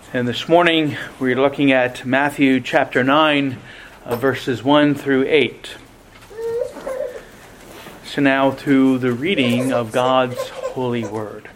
And this morning we're looking at Matthew chapter 9, verses 1 through 8. So now to the reading of God's holy word.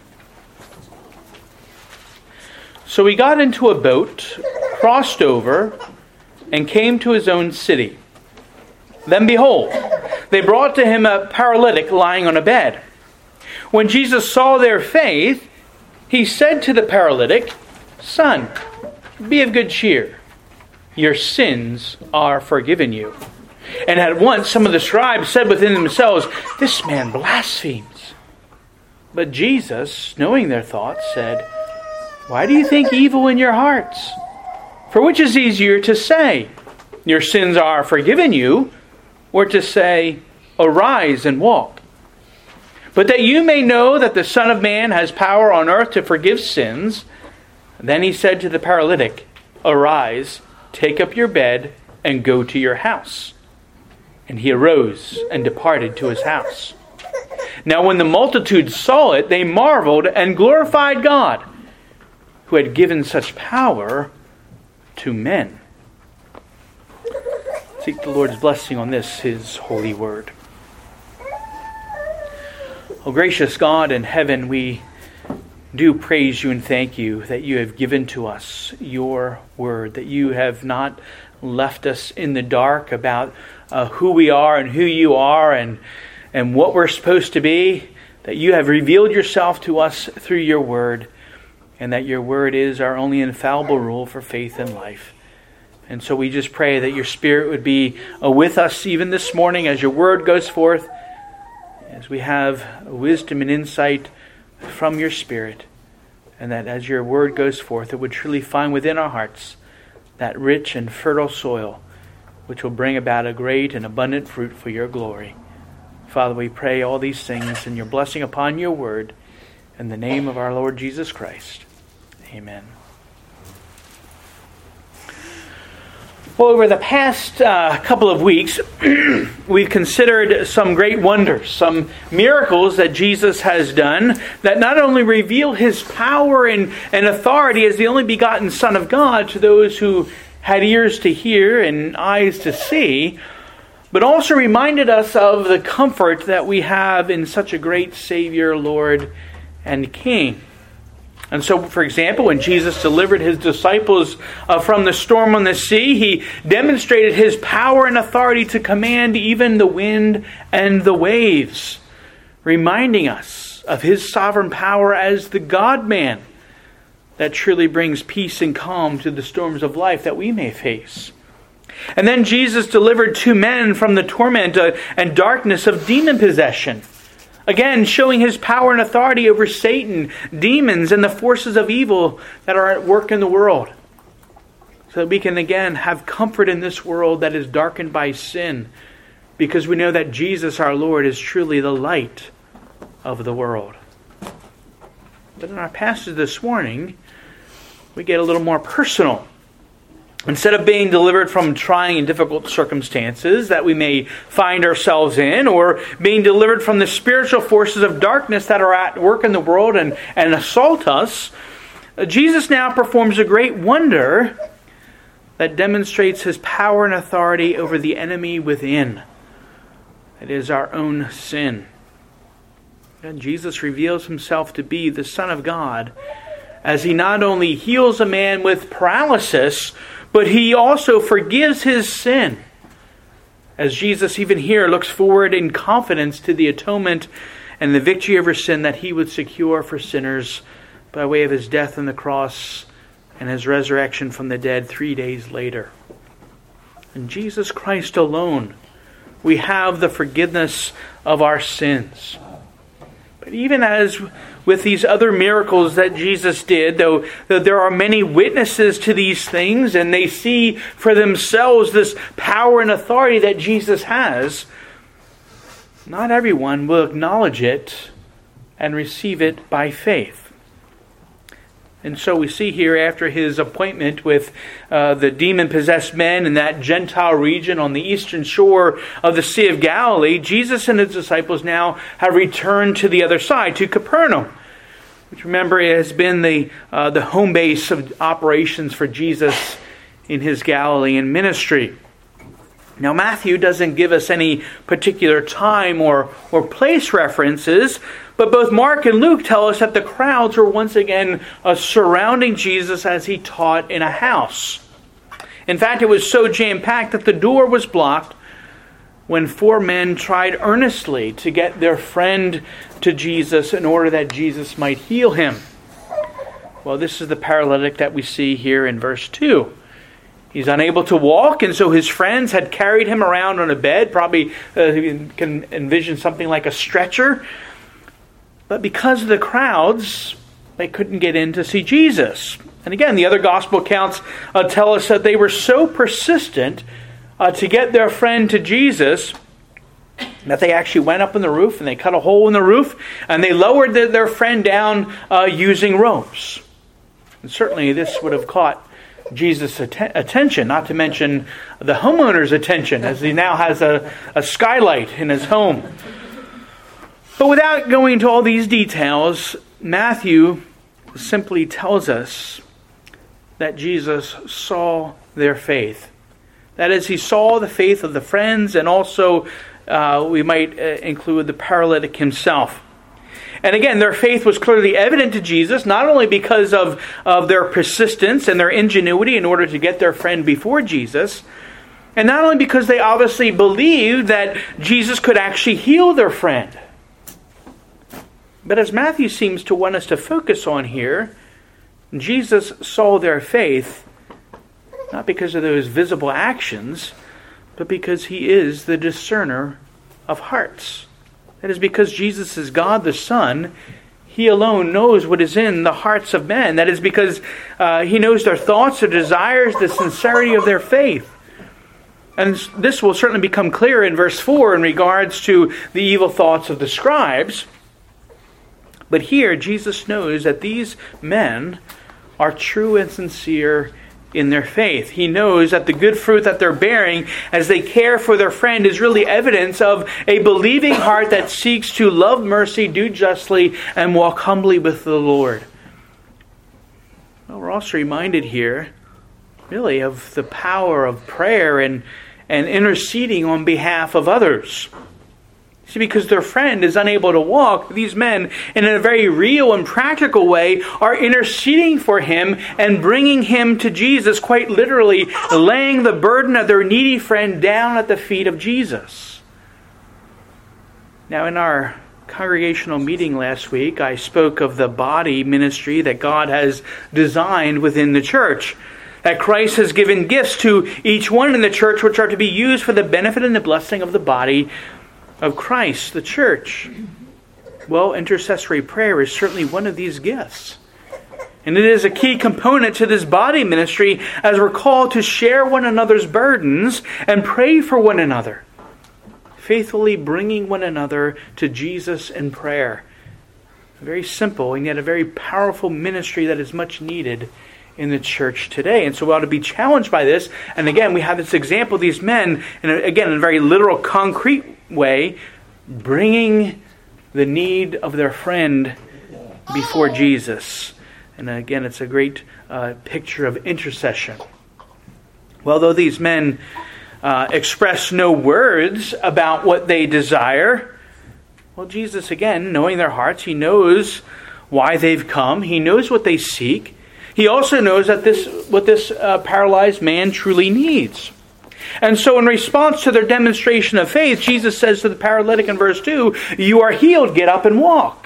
So he got into a boat, crossed over, and came to his own city. Then behold, they brought to him a paralytic lying on a bed. When Jesus saw their faith, he said to the paralytic, "Son, be of good cheer. Your sins are forgiven you." And at once some of the scribes said within themselves, "This man blasphemes." But Jesus, knowing their thoughts, said, "Why do you think evil in your hearts? For which is easier to say, 'Your sins are forgiven you,' or to say, 'Arise and walk'? But that you may know that the Son of Man has power on earth to forgive sins." Then he said to the paralytic, "Arise, take up your bed, and go to your house." And he arose and departed to his house. Now when the multitude saw it, they marveled and glorified God, who had given such power to men. Seek the Lord's blessing on this, his holy word. O gracious God in heaven, we do praise you and thank you that you have given to us your word, that you have not left us in the dark about who we are and who you are and what we're supposed to be, that you have revealed yourself to us through your word, and that your word is our only infallible rule for faith and life. And so we just pray that your Spirit would be with us even this morning as your word goes forth, as we have wisdom and insight from your Spirit, and that as your word goes forth, it would truly find within our hearts that rich and fertile soil which will bring about a great and abundant fruit for your glory. Father, we pray all these things in your blessing upon your word, in the name of our Lord Jesus Christ. Amen. Well, over the past couple of weeks, we've considered some great wonders, some miracles that Jesus has done that not only reveal his power and authority as the only begotten Son of God to those who had ears to hear and eyes to see, but also reminded us of the comfort that we have in such a great Savior, Lord, and King. And so, for example, when Jesus delivered his disciples from the storm on the sea, he demonstrated his power and authority to command even the wind and the waves, reminding us of his sovereign power as the God-man that truly brings peace and calm to the storms of life that we may face. And then Jesus delivered two men from the torment and darkness of demon possession, again, showing his power and authority over Satan, demons, and the forces of evil that are at work in the world. So that we can again have comfort in this world that is darkened by sin, because we know that Jesus our Lord is truly the light of the world. But in our passage this morning, we get a little more personal. Instead of being delivered from trying and difficult circumstances that we may find ourselves in, or being delivered from the spiritual forces of darkness that are at work in the world and assault us, Jesus now performs a great wonder that demonstrates his power and authority over the enemy within. It is our own sin. And Jesus reveals himself to be the Son of God as he not only heals a man with paralysis, but he also forgives his sin. As Jesus even here looks forward in confidence to the atonement and the victory over sin that he would secure for sinners by way of his death on the cross and his resurrection from the dead 3 days later. In Jesus Christ alone, we have the forgiveness of our sins. But even as with these other miracles that Jesus did, though there are many witnesses to these things and they see for themselves this power and authority that Jesus has, not everyone will acknowledge it and receive it by faith. And so we see here, after his appointment with the demon-possessed men in that Gentile region on the eastern shore of the Sea of Galilee, Jesus and his disciples now have returned to the other side, to Capernaum. which, remember, has been the home base of operations for Jesus in his Galilean ministry. Now, Matthew doesn't give us any particular time or place references, but both Mark and Luke tell us that the crowds were once again surrounding Jesus as he taught in a house. In fact, it was so jam-packed that the door was blocked when 4 men tried earnestly to get their friend to Jesus in order that Jesus might heal him. Well, this is the paralytic that we see here in verse 2. He's unable to walk, and so his friends had carried him around on a bed. Probably you can envision something like a stretcher. But because of the crowds, they couldn't get in to see Jesus. And again, the other gospel accounts tell us that they were so persistent to get their friend to Jesus that they actually went up on the roof and they cut a hole in the roof and they lowered their friend down using ropes. And certainly this would have caught Jesus' attention, not to mention the homeowner's attention, as he now has a skylight in his home. But without going into all these details, Matthew simply tells us that Jesus saw their faith. That is, he saw the faith of the friends, and also we might include the paralytic himself. And again, their faith was clearly evident to Jesus, not only because of their persistence and their ingenuity in order to get their friend before Jesus, and not only because they obviously believed that Jesus could actually heal their friend. But as Matthew seems to want us to focus on here, Jesus saw their faith not because of those visible actions, but because he is the discerner of hearts. That is, because Jesus is God the Son, he alone knows what is in the hearts of men. That is because he knows their thoughts, their desires, the sincerity of their faith. And this will certainly become clear in verse 4 in regards to the evil thoughts of the scribes. But here, Jesus knows that these men are true and sincere in their faith. He knows that the good fruit that they're bearing as they care for their friend is really evidence of a believing heart that seeks to love mercy, do justly, and walk humbly with the Lord. Well, we're also reminded here, really, of the power of prayer and interceding on behalf of others. See, because their friend is unable to walk, these men, in a very real and practical way, are interceding for him and bringing him to Jesus, quite literally laying the burden of their needy friend down at the feet of Jesus. Now, in our congregational meeting last week, I spoke of the body ministry that God has designed within the church. That Christ has given gifts to each one in the church which are to be used for the benefit and the blessing of the body of Christ, the church. Well, intercessory prayer is certainly one of these gifts. And it is a key component to this body ministry as we're called to share one another's burdens and pray for one another, faithfully bringing one another to Jesus in prayer. A very simple and yet a very powerful ministry that is much needed in the church today. And so we ought to be challenged by this. And again, we have this example of these men, and again, in a very literal, concrete way, bringing the need of their friend before Jesus. And again, it's a great picture of intercession. Well, though these men express no words about what they desire, well, Jesus, again, knowing their hearts, he knows why they've come. He knows what they seek. He also knows that what this paralyzed man truly needs. And so in response to their demonstration of faith, Jesus says to the paralytic in verse 2, "You are healed, get up and walk."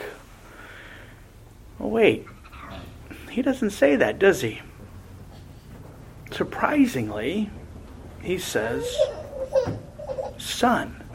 Well, wait. He doesn't say that, does he? Surprisingly, he says, "Son,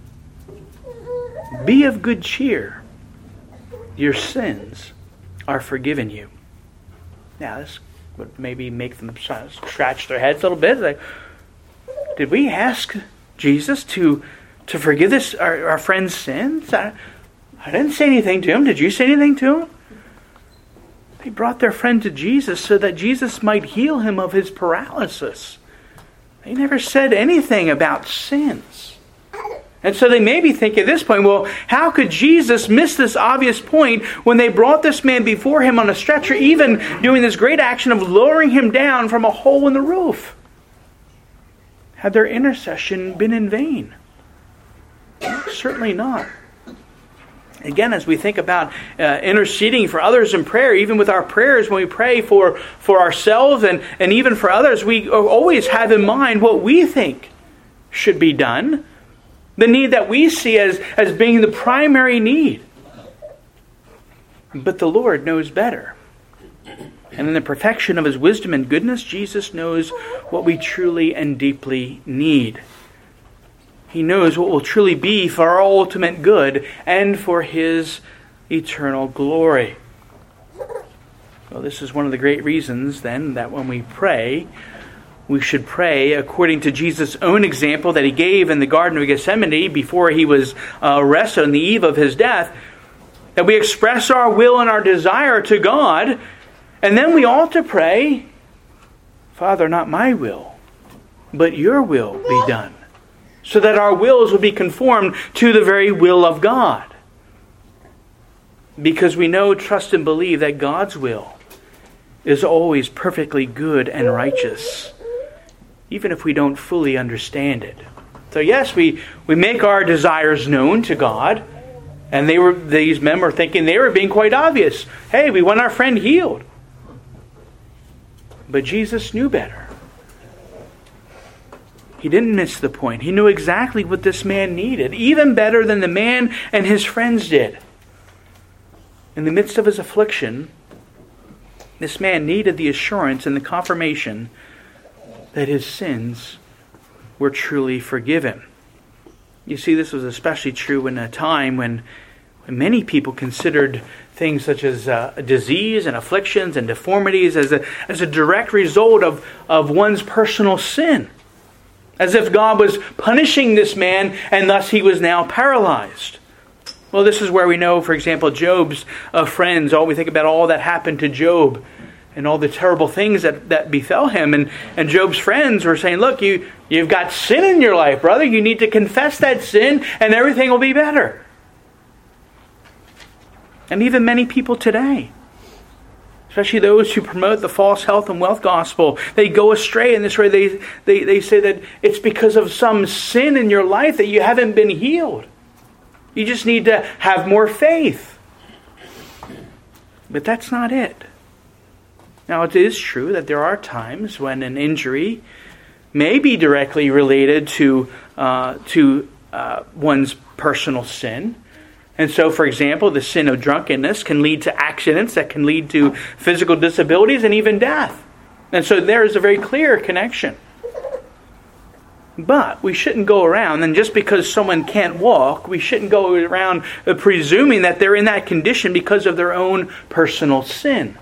be of good cheer. Your sins are forgiven you." Now, this would maybe make them scratch their heads a little bit. Like, did we ask Jesus to forgive our friend's sins? I didn't say anything to him. Did you say anything to him? They brought their friend to Jesus so that Jesus might heal him of his paralysis. They never said anything about sins. And so they may be thinking at this point, well, how could Jesus miss this obvious point when they brought this man before him on a stretcher, even doing this great action of lowering him down from a hole in the roof? Had their intercession been in vain? Certainly not. Again, as we think about interceding for others in prayer, even with our prayers, when we pray for ourselves and even for others, we always have in mind what we think should be done. The need that we see as being the primary need. But the Lord knows better. And in the perfection of His wisdom and goodness, Jesus knows what we truly and deeply need. He knows what will truly be for our ultimate good and for His eternal glory. Well, this is one of the great reasons, then, that when we pray, we should pray according to Jesus' own example that He gave in the Garden of Gethsemane before He was arrested on the eve of His death, that we express our will and our desire to God, and then we ought to pray, Father, not my will, but your will be done, so that our wills will be conformed to the very will of God. Because we know, trust, and believe that God's will is always perfectly good and righteous, even if we don't fully understand it. So yes, we make our desires known to God, and these men were thinking they were being quite obvious. Hey, we want our friend healed. But Jesus knew better. He didn't miss the point. He knew exactly what this man needed, even better than the man and his friends did. In the midst of his affliction, this man needed the assurance and the confirmation that his sins were truly forgiven. You see, this was especially true in a time when many people considered things such as disease and afflictions and deformities as a direct result of one's personal sin. As if God was punishing this man and thus he was now paralyzed. Well, this is where we know, for example, Job's friends, we think about all that happened to Job and all the terrible things that befell him. And Job's friends were saying, look, you've got sin in your life, brother. You need to confess that sin and everything will be better. And even many people today, especially those who promote the false health and wealth gospel, they go astray in this way. They say that it's because of some sin in your life that you haven't been healed. You just need to have more faith. But that's not it. Now, it is true that there are times when an injury may be directly related to one's personal sin. And so, for example, the sin of drunkenness can lead to accidents that can lead to physical disabilities and even death. And so there is a very clear connection. But we shouldn't go around, and just because someone can't walk, we shouldn't go around presuming that they're in that condition because of their own personal sin.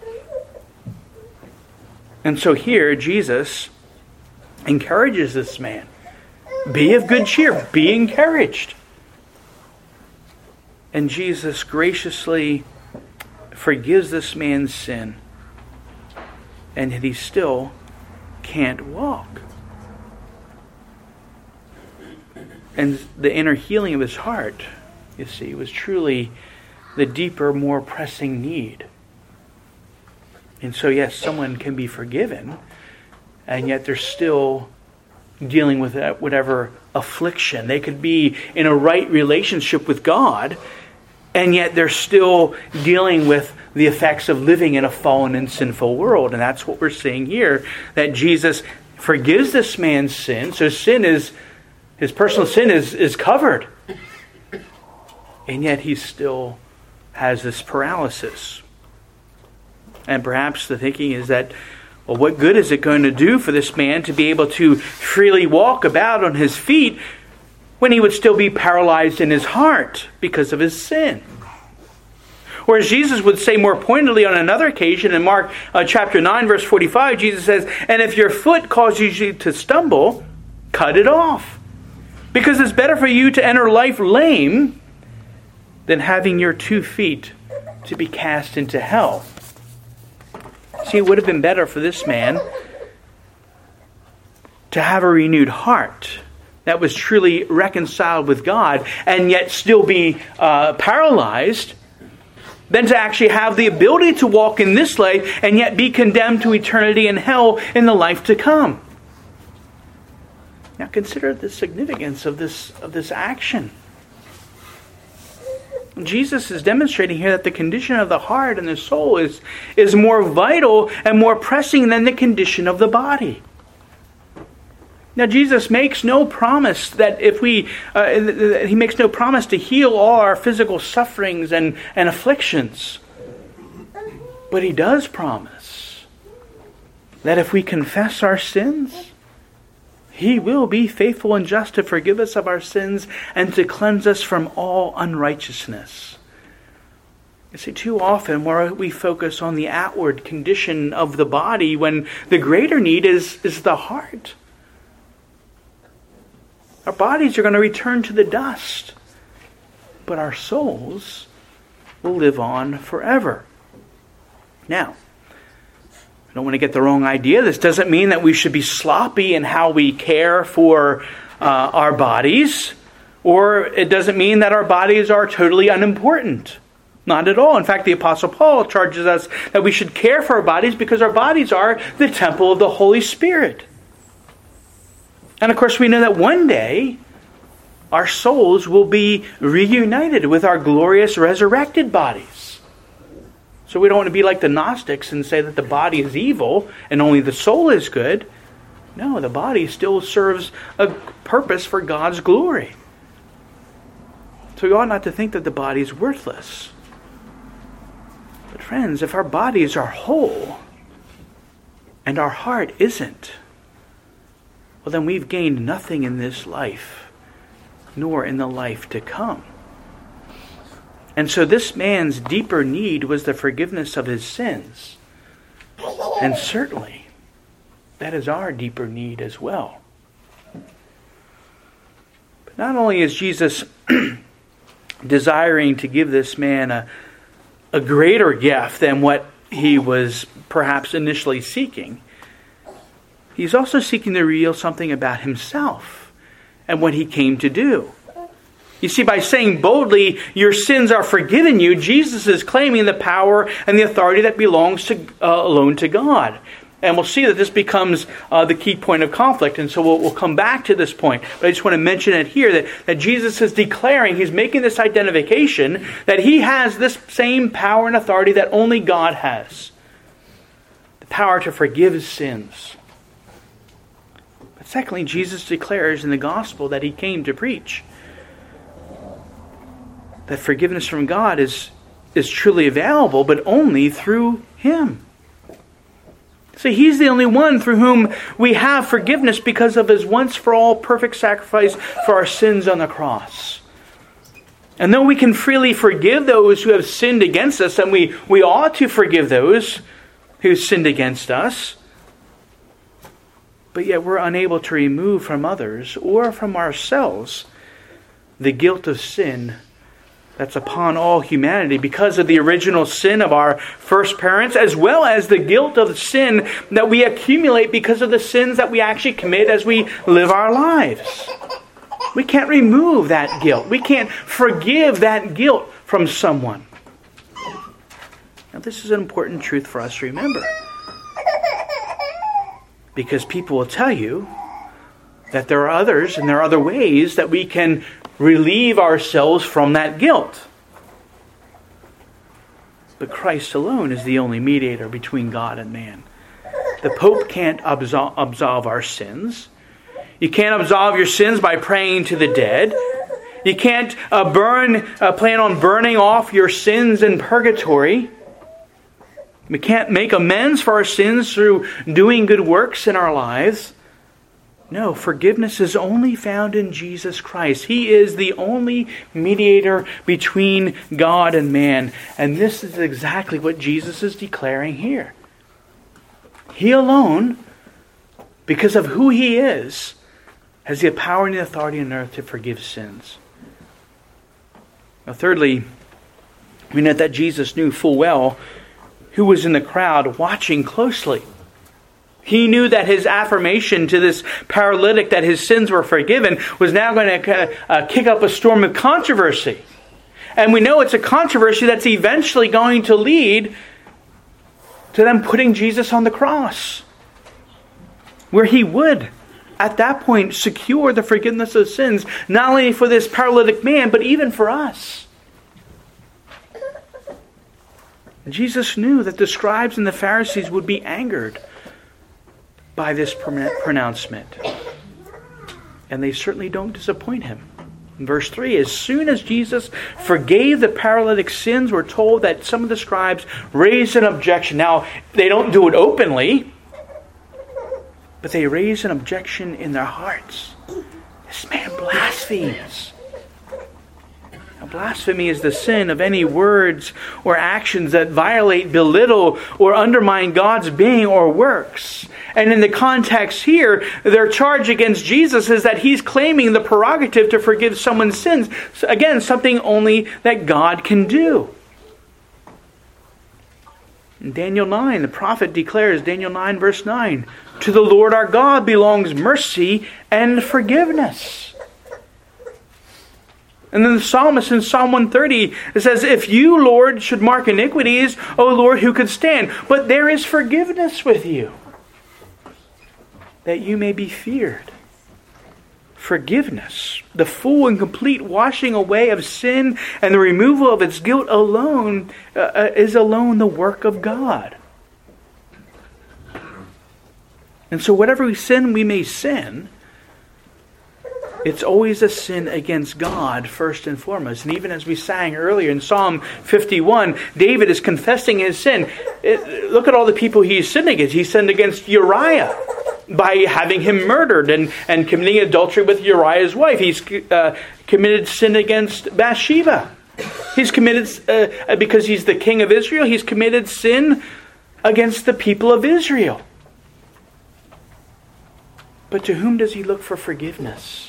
And so here, Jesus encourages this man. Be of good cheer. Be encouraged. And Jesus graciously forgives this man's sin. And he still can't walk. And the inner healing of his heart, you see, was truly the deeper, more pressing need. And so, yes, someone can be forgiven, and yet they're still dealing with whatever affliction. They could be in a right relationship with God, and yet they're still dealing with the effects of living in a fallen and sinful world. And that's what we're seeing here, that Jesus forgives this man's sin. So his personal sin is covered. And yet he still has this paralysis. And perhaps the thinking is that, well, what good is it going to do for this man to be able to freely walk about on his feet when he would still be paralyzed in his heart because of his sin? Or as Jesus would say more pointedly on another occasion in Mark chapter 9, verse 45, Jesus says, and if your foot causes you to stumble, cut it off. Because it's better for you to enter life lame than having your 2 feet to be cast into hell. See, it would have been better for this man to have a renewed heart that was truly reconciled with God and yet still be paralyzed, than to actually have the ability to walk in this life and yet be condemned to eternity in hell in the life to come. Now consider the significance of this action. Jesus is demonstrating here that the condition of the heart and the soul is more vital and more pressing than the condition of the body. Now Jesus makes no promise that He makes no promise to heal all our physical sufferings and afflictions. But He does promise that if we confess our sins, He will be faithful and just to forgive us of our sins and to cleanse us from all unrighteousness. You see, too often we focus on the outward condition of the body when the greater need is the heart. Our bodies are going to return to the dust, but our souls will live on forever. Now, I don't want to get the wrong idea. This doesn't mean that we should be sloppy in how we care for our bodies, or it doesn't mean that our bodies are totally unimportant. Not at all. In fact, the Apostle Paul charges us that we should care for our bodies because our bodies are the temple of the Holy Spirit. And of course, we know that one day our souls will be reunited with our glorious resurrected bodies. So we don't want to be like the Gnostics and say that the body is evil and only the soul is good. No, the body still serves a purpose for God's glory. So we ought not to think that the body is worthless. But friends, if our bodies are whole and our heart isn't, well, then we've gained nothing in this life, nor in the life to come. And so this man's deeper need was the forgiveness of his sins. And certainly, that is our deeper need as well. But not only is Jesus desiring to give this man a greater gift than what he was perhaps initially seeking, he's also seeking to reveal something about himself and what he came to do. You see, by saying boldly, your sins are forgiven you, Jesus is claiming the power and the authority that belongs to alone to God. And we'll see that this becomes the key point of conflict. And so we'll come back to this point. But I just want to mention it here that Jesus is declaring, he's making this identification that he has this same power and authority that only God has. The power to forgive his sins. But secondly, Jesus declares in the gospel that he came to preach that forgiveness from God is truly available, but only through him. See, he's the only one through whom we have forgiveness because of his once-for-all perfect sacrifice for our sins on the cross. And though we can freely forgive those who have sinned against us, and we ought to forgive those who sinned against us, but yet we're unable to remove from others or from ourselves the guilt of sin that's upon all humanity because of the original sin of our first parents, as well as the guilt of sin that we accumulate because of the sins that we actually commit as we live our lives. We can't remove that guilt. We can't forgive that guilt from someone. Now, this is an important truth for us to remember. Because people will tell you that there are others and there are other ways that we can relieve ourselves from that guilt. But Christ alone is the only mediator between God and man. The Pope can't absolve our sins. You can't absolve your sins by praying to the dead. You can't plan on burning off your sins in purgatory. We can't make amends for our sins through doing good works in our lives. No, forgiveness is only found in Jesus Christ. He is the only mediator between God and man. And this is exactly what Jesus is declaring here. He alone, because of who he is, has the power and the authority on earth to forgive sins. Now, thirdly, we note that Jesus knew full well who was in the crowd watching closely. He knew that his affirmation to this paralytic that his sins were forgiven was now going to kick up a storm of controversy. And we know it's a controversy that's eventually going to lead to them putting Jesus on the cross, where he would, at that point, secure the forgiveness of sins, not only for this paralytic man, but even for us. Jesus knew that the scribes and the Pharisees would be angered by this pronouncement. And they certainly don't disappoint him. In verse 3, as soon as Jesus forgave the paralytic's sins, we're told that some of the scribes raised an objection. Now, they don't do it openly, but they raise an objection in their hearts. This man blasphemes. Now, blasphemy is the sin of any words or actions that violate, belittle, or undermine God's being or works. And in the context here, their charge against Jesus is that he's claiming the prerogative to forgive someone's sins. So again, something only that God can do. In Daniel 9, the prophet declares, Daniel 9 verse 9, to the Lord our God belongs mercy and forgiveness. And then the psalmist in Psalm 130, it says, if you, Lord, should mark iniquities, O Lord, who could stand? But there is forgiveness with you, that you may be feared. Forgiveness, the full and complete washing away of sin and the removal of its guilt alone, is alone the work of God. And so whatever sin we may sin, it's always a sin against God first and foremost. And even as we sang earlier in Psalm 51, David is confessing his sin. Look at all the people he's sinned against. He sinned against Uriah by having him murdered and committing adultery with Uriah's wife. He's committed sin against Bathsheba. He's committed, because he's the king of Israel, he's committed sin against the people of Israel. But to whom does he look for forgiveness?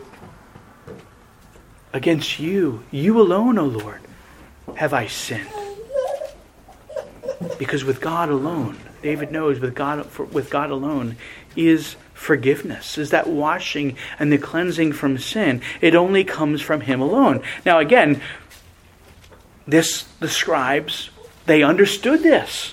Against you alone, O Lord, have I sinned. Because with God alone, David knows with God alone is forgiveness, is that washing and the cleansing from sin. It only comes from him alone. Now again, the scribes, they understood this.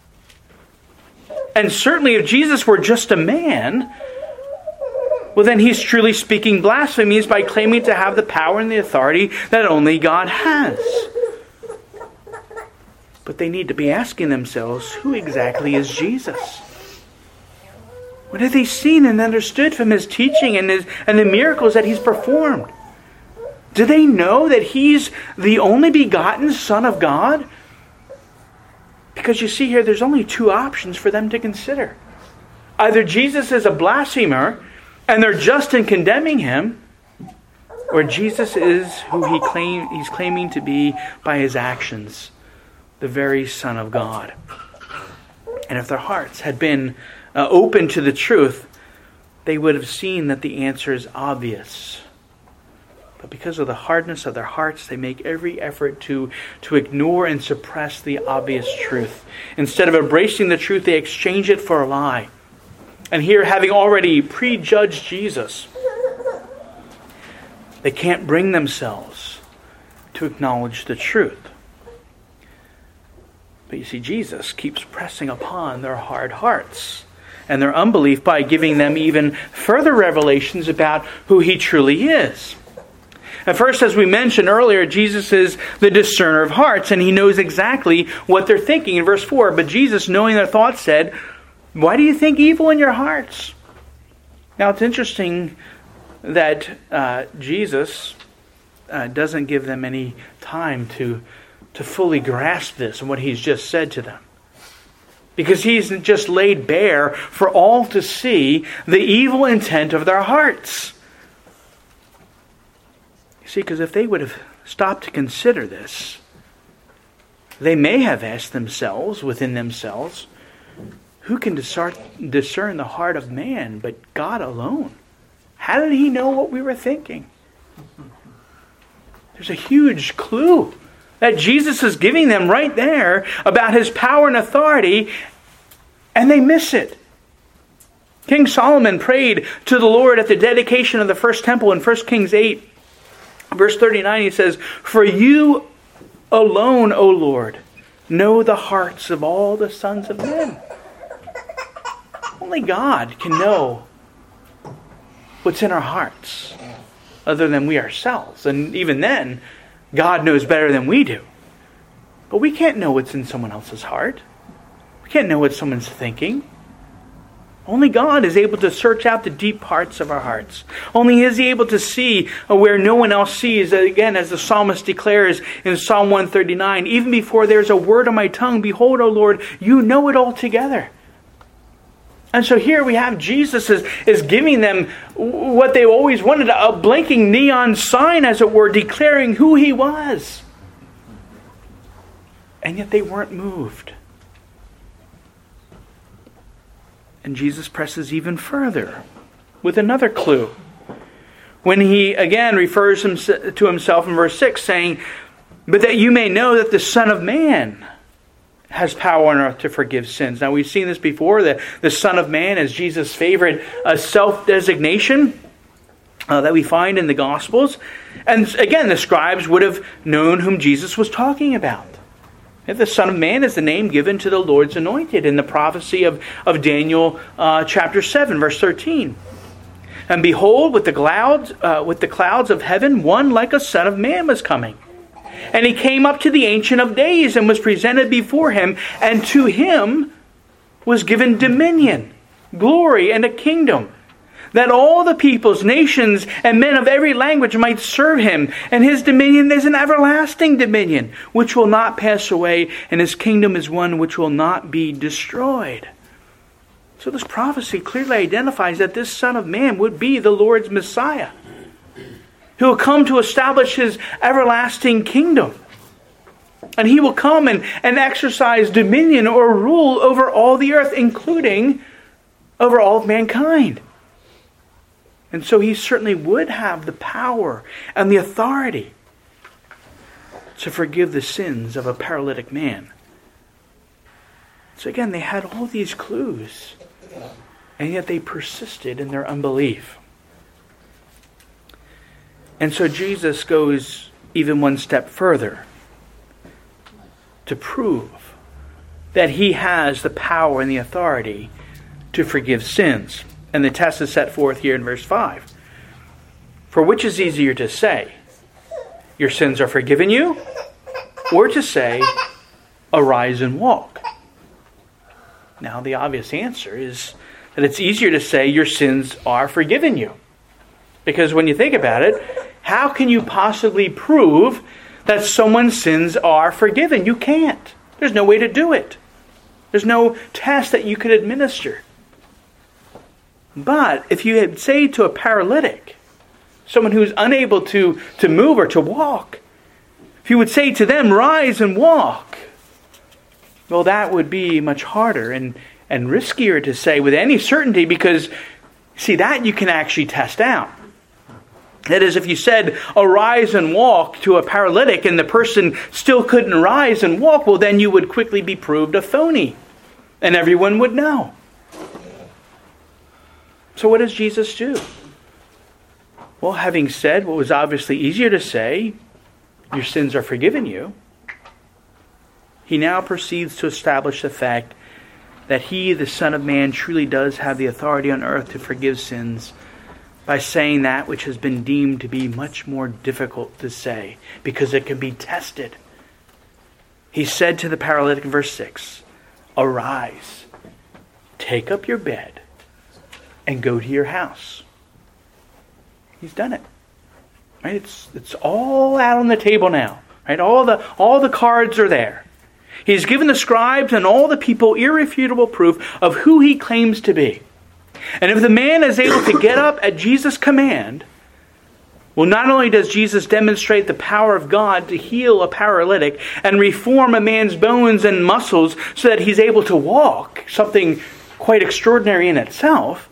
And certainly if Jesus were just a man, well then he's truly speaking blasphemies by claiming to have the power and the authority that only God has. But they need to be asking themselves, who exactly is Jesus? What have they seen and understood from his teaching and the miracles that he's performed? Do they know that he's the only begotten Son of God? Because you see here, there's only two options for them to consider. Either Jesus is a blasphemer, and they're just in condemning him, or Jesus is who he's claiming to be by his actions, the very Son of God. And if their hearts had been open to the truth, they would have seen that the answer is obvious. But because of the hardness of their hearts, they make every effort to ignore and suppress the obvious truth. Instead of embracing the truth, they exchange it for a lie. And here, having already prejudged Jesus, they can't bring themselves to acknowledge the truth. But you see, Jesus keeps pressing upon their hard hearts and their unbelief by giving them even further revelations about who he truly is. At first, as we mentioned earlier, Jesus is the discerner of hearts, and he knows exactly what they're thinking. In verse 4, but Jesus, knowing their thoughts, said, why do you think evil in your hearts? Now, it's interesting that Jesus doesn't give them any time to fully grasp this and what he's just said to them. Because he's just laid bare for all to see the evil intent of their hearts. You see, because if they would have stopped to consider this, they may have asked themselves, within themselves, who can discern the heart of man but God alone? How did he know what we were thinking? There's a huge clue that Jesus is giving them right there about his power and authority, and they miss it. King Solomon prayed to the Lord at the dedication of the first temple in 1 Kings 8, verse 39. He says, "For you alone, O Lord, know the hearts of all the sons of men." Only God can know what's in our hearts, other than we ourselves. And even then, God knows better than we do. But we can't know what's in someone else's heart. We can't know what someone's thinking. Only God is able to search out the deep parts of our hearts. Only is He able to see where no one else sees. Again, as the psalmist declares in Psalm 139, "Even before there's a word on my tongue, behold, O Lord, you know it altogether." And so here we have Jesus is giving them what they always wanted, a blinking neon sign, as it were, declaring who He was. And yet they weren't moved. And Jesus presses even further with another clue. When He again refers to Himself in verse 6, saying, "But that you may know that the Son of Man has power on earth to forgive sins." Now we've seen this before. The Son of Man is Jesus' favorite self-designation that we find in the Gospels. And again, the scribes would have known whom Jesus was talking about. The Son of Man is the name given to the Lord's anointed in the prophecy of Daniel chapter 7, verse 13. "And behold, with the clouds of heaven, one like a Son of Man was coming. And He came up to the Ancient of Days and was presented before Him, and to Him was given dominion, glory, and a kingdom, that all the peoples, nations, and men of every language might serve Him. And His dominion is an everlasting dominion, which will not pass away, and His kingdom is one which will not be destroyed." So this prophecy clearly identifies that this Son of Man would be the Lord's Messiah, who will come to establish His everlasting kingdom. And He will come and exercise dominion or rule over all the earth, including over all of mankind. And so He certainly would have the power and the authority to forgive the sins of a paralytic man. So again, they had all these clues, and yet they persisted in their unbelief. And so Jesus goes even one step further to prove that He has the power and the authority to forgive sins. And the test is set forth here in verse 5. "For which is easier to say, 'Your sins are forgiven you,' or to say, 'Arise and walk'?" Now the obvious answer is that it's easier to say, "Your sins are forgiven you." Because when you think about it, how can you possibly prove that someone's sins are forgiven? You can't. There's no way to do it. There's no test that you could administer. But if you had say to a paralytic, someone who's unable to move or to walk, if you would say to them, "Rise and walk," well, that would be much harder and riskier to say with any certainty, because, see, that you can actually test out. That is, if you said, "Arise and walk" to a paralytic and the person still couldn't rise and walk, well, then you would quickly be proved a phony. And everyone would know. So what does Jesus do? Well, having said what was obviously easier to say, "Your sins are forgiven you," He now proceeds to establish the fact that He, the Son of Man, truly does have the authority on earth to forgive sins, by saying that which has been deemed to be much more difficult to say, because it can be tested. He said to the paralytic in verse 6, "Arise, take up your bed, and go to your house." He's done it. Right? It's all out on the table now. Right? All the cards are there. He's given the scribes and all the people irrefutable proof of who He claims to be. And if the man is able to get up at Jesus' command, well, not only does Jesus demonstrate the power of God to heal a paralytic and reform a man's bones and muscles so that he's able to walk, something quite extraordinary in itself,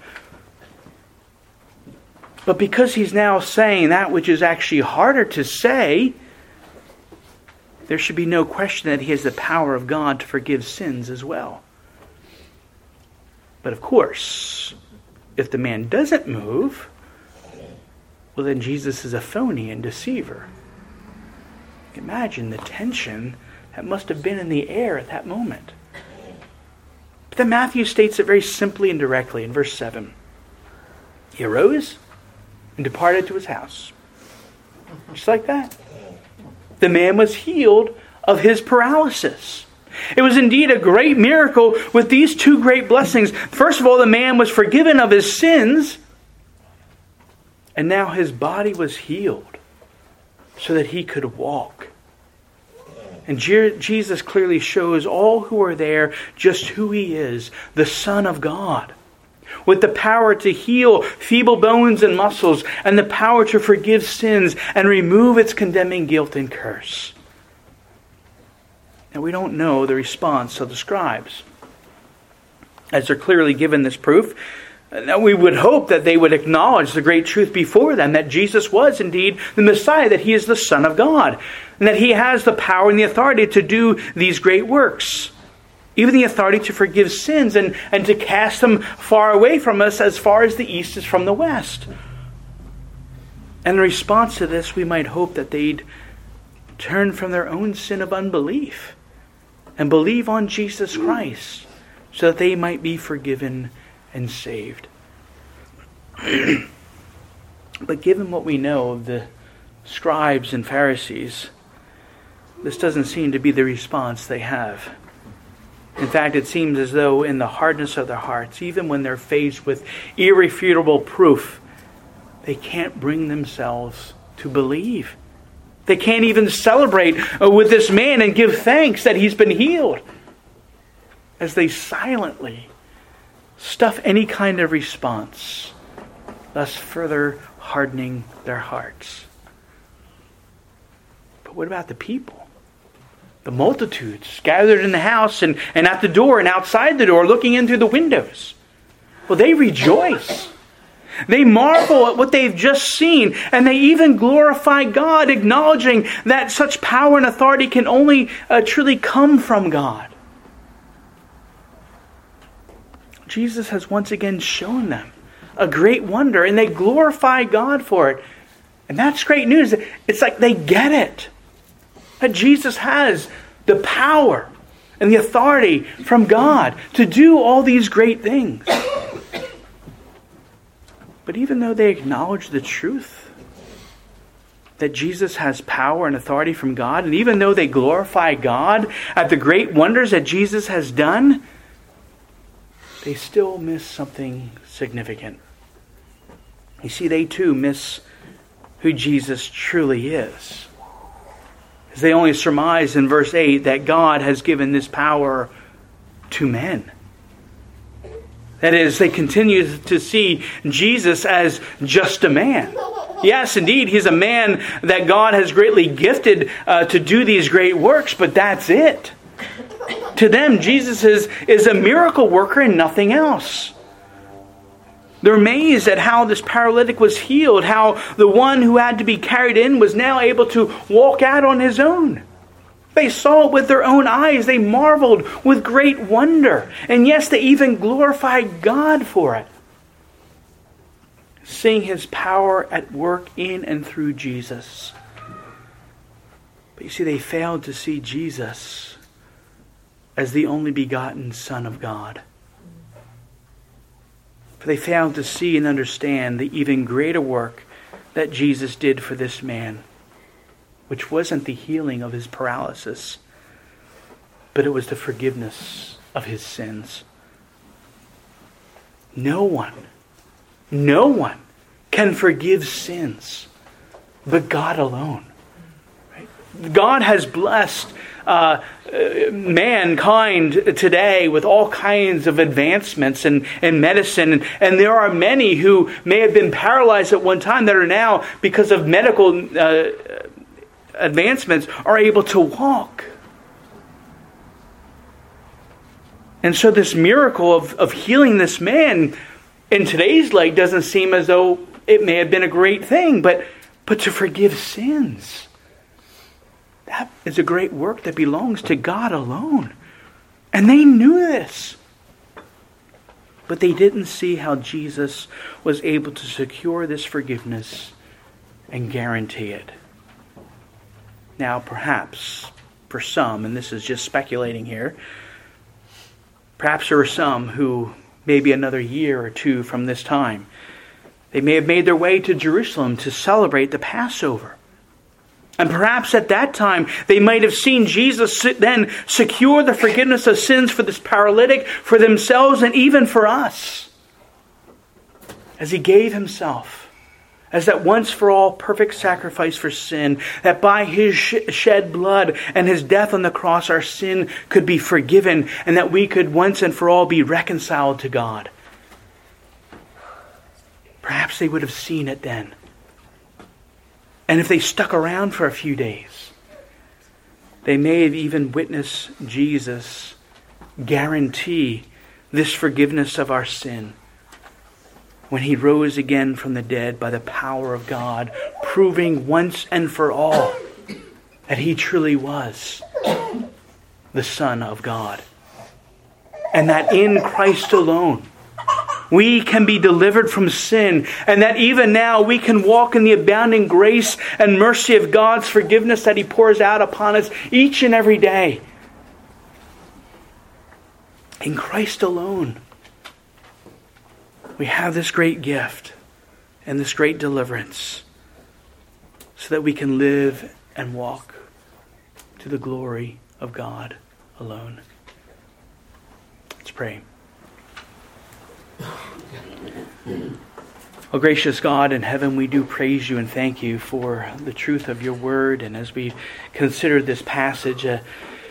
but because He's now saying that which is actually harder to say, there should be no question that He has the power of God to forgive sins as well. But of course, if the man doesn't move, well, then Jesus is a phony and deceiver. Imagine the tension that must have been in the air at that moment. But then Matthew states it very simply and directly in verse 7. He arose and departed to his house. Just like that. The man was healed of his paralysis. It was indeed a great miracle with these two great blessings. First of all, the man was forgiven of his sins, and now his body was healed so that he could walk. And Jesus clearly shows all who are there just who he is, the Son of God, with the power to heal feeble bones and muscles, and the power to forgive sins and remove its condemning guilt and curse. Now, we don't know the response of the scribes, as they're clearly given this proof. Now, we would hope that they would acknowledge the great truth before them, that Jesus was indeed the Messiah, that he is the Son of God, and that he has the power and the authority to do these great works. Even the authority to forgive sins and to cast them far away from us as far as the east is from the west. And in response to this, we might hope that they'd turn from their own sin of unbelief and believe on Jesus Christ so that they might be forgiven and saved. But given what we know of the scribes and Pharisees, this doesn't seem to be the response they have. In fact, it seems as though in the hardness of their hearts, even when they're faced with irrefutable proof, they can't bring themselves to believe. They can't even celebrate with this man and give thanks that he's been healed, as they silently stuff any kind of response, thus further hardening their hearts. But what about the people? The multitudes gathered in the house and at the door and outside the door, looking in through the windows. Well, they rejoice. They marvel at what they've just seen, and they even glorify God, acknowledging that such power and authority can only truly come from God. Jesus has once again shown them a great wonder, and they glorify God for it. And that's great news. It's like they get it. That Jesus has the power and the authority from God to do all these great things. But even though they acknowledge the truth that Jesus has power and authority from God, and even though they glorify God at the great wonders that Jesus has done, they still miss something significant. You see, they too miss who Jesus truly is. As they only surmise in verse 8 that God has given this power to men. That is, they continue to see Jesus as just a man. Yes, indeed, he's a man that God has greatly gifted to do these great works, but that's it. To them, Jesus is a miracle worker and nothing else. They're amazed at how this paralytic was healed, how the one who had to be carried in was now able to walk out on his own. They saw it with their own eyes. They marveled with great wonder. And yes, they even glorified God for it. Seeing his power at work in and through Jesus. But you see, they failed to see Jesus as the only begotten Son of God. For they failed to see and understand the even greater work that Jesus did for this man, which wasn't the healing of his paralysis, but it was the forgiveness of his sins. No one can forgive sins but God alone. Right? God has blessed mankind today with all kinds of advancements in medicine. And there are many who may have been paralyzed at one time that are now, because of medical advancements, are able to walk. And so this miracle of healing this man in today's light doesn't seem as though it may have been a great thing, but to forgive sins, that is a great work that belongs to God alone. And they knew this. But they didn't see how Jesus was able to secure this forgiveness and guarantee it. Now, perhaps, for some, and this is just speculating here, perhaps there are some who, maybe another year or two from this time, they may have made their way to Jerusalem to celebrate the Passover. And perhaps at that time, they might have seen Jesus then secure the forgiveness of sins for this paralytic, for themselves, and even for us. As he gave himself as that once for all perfect sacrifice for sin, that by his shed blood and his death on the cross, our sin could be forgiven, and that we could once and for all be reconciled to God. Perhaps they would have seen it then. And if they stuck around for a few days, they may have even witnessed Jesus guarantee this forgiveness of our sin when he rose again from the dead by the power of God, proving once and for all that he truly was the Son of God. And that in Christ alone, we can be delivered from sin, and that even now we can walk in the abounding grace and mercy of God's forgiveness that he pours out upon us each and every day. In Christ alone, we have this great gift and this great deliverance so that we can live and walk to the glory of God alone. Let's pray. Oh, gracious God in heaven, we do praise you and thank you for the truth of your word. And as we consider this passage, it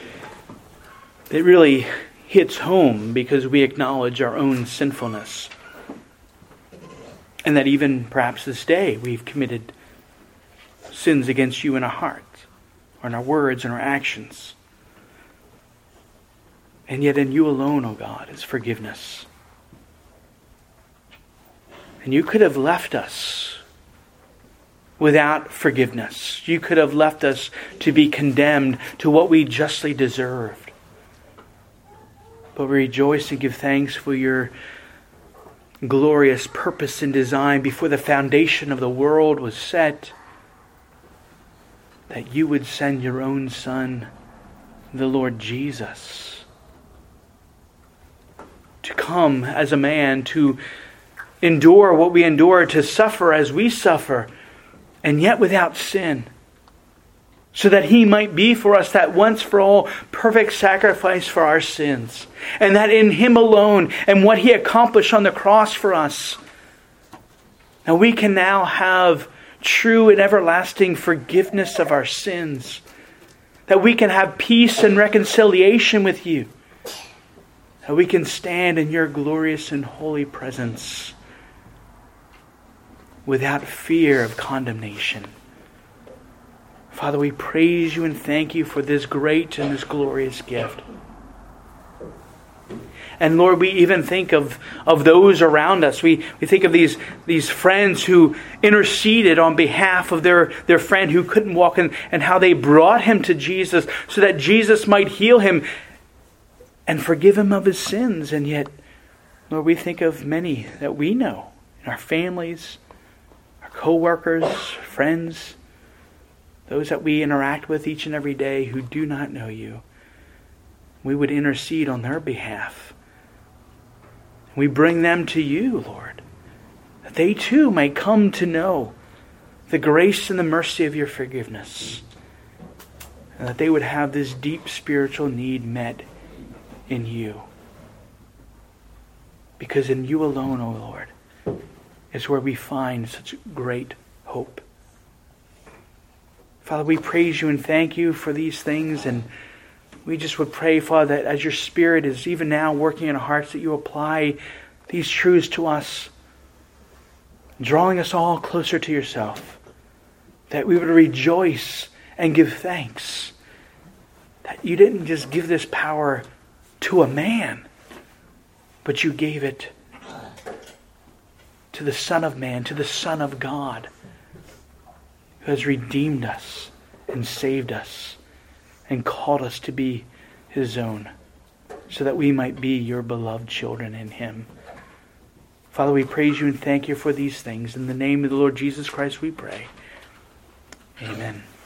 really hits home because we acknowledge our own sinfulness. And that even perhaps this day we've committed sins against you in our hearts, or in our words and our actions. And yet in you alone, O God, is forgiveness. And you could have left us without forgiveness. You could have left us to be condemned to what we justly deserved. But we rejoice and give thanks for your glorious purpose and design before the foundation of the world was set, that you would send your own Son, the Lord Jesus, to come as a man, to endure what we endure, to suffer as we suffer, and yet without sin, so that he might be for us that once for all perfect sacrifice for our sins. And that in him alone and what he accomplished on the cross for us, now we can now have true and everlasting forgiveness of our sins. That we can have peace and reconciliation with you. That we can stand in your glorious and holy presence without fear of condemnation. Father, we praise you and thank you for this great and this glorious gift. And Lord, we even think of those around us. We think of these friends who interceded on behalf of their friend who couldn't walk, and how they brought him to Jesus so that Jesus might heal him and forgive him of his sins. And yet, Lord, we think of many that we know in our families, our co-workers, friends, those that we interact with each and every day who do not know you. We would intercede on their behalf. We bring them to you, Lord, that they too may come to know the grace and the mercy of your forgiveness, and that they would have this deep spiritual need met in you. Because in you alone, O Lord, is where we find such great hope. Father, we praise you and thank you for these things, and we just would pray, Father, that as your Spirit is even now working in our hearts, that you apply these truths to us, drawing us all closer to yourself, that we would rejoice and give thanks that you didn't just give this power to a man, but you gave it to the Son of Man, to the Son of God, who has redeemed us and saved us and called us to be his own, so that we might be your beloved children in him. Father, we praise you and thank you for these things. In the name of the Lord Jesus Christ we pray. Amen.